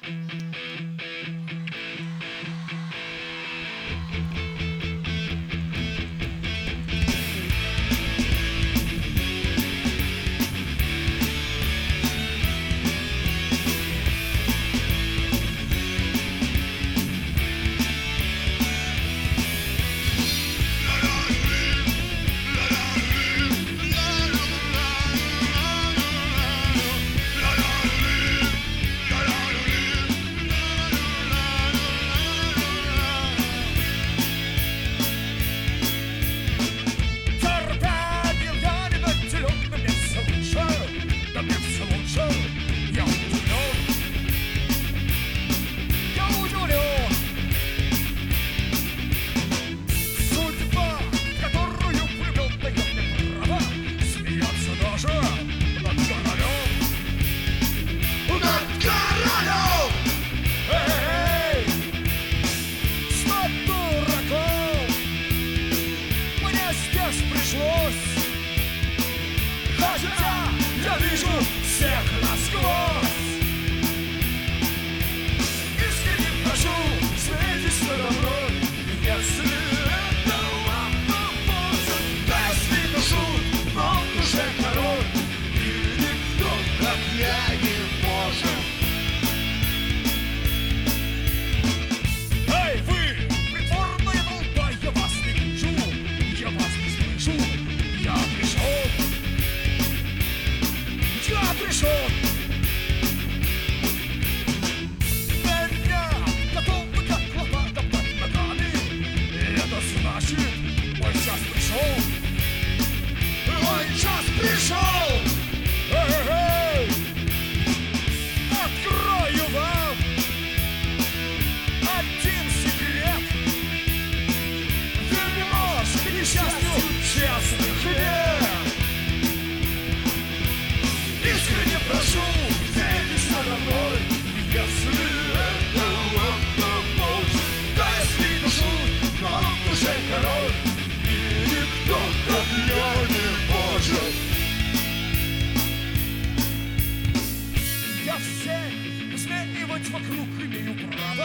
Вокруг имею право,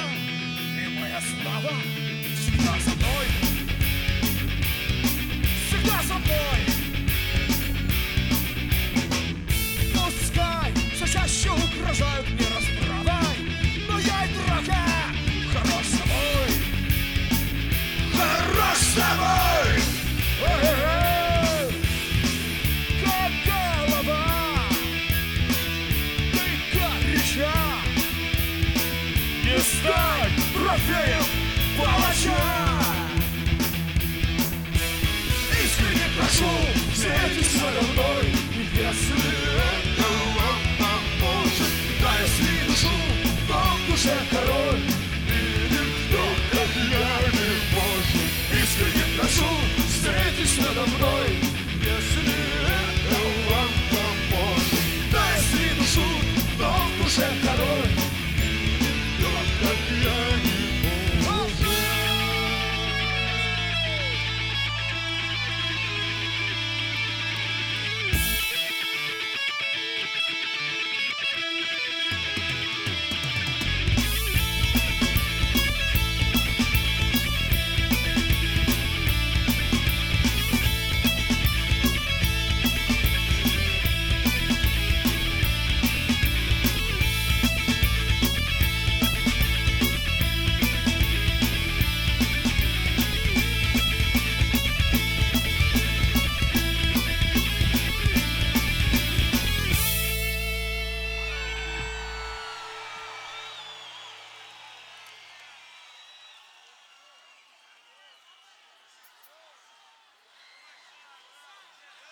и моя слава всегда со мной, всегда со мной. Пускай все чаще угрожают мне расправой, но я и дурака хорош собой, хорош собой. Как голова, ты горяча. Не стань трофеем палача. Искренне прошу, встретись надо мной, если это вам поможет. Дай свою душу, но в душе король, и никто, как я, не может. Искренне прошу, встретись надо мной, если это вам поможет. Дай свою душу, но в душе король.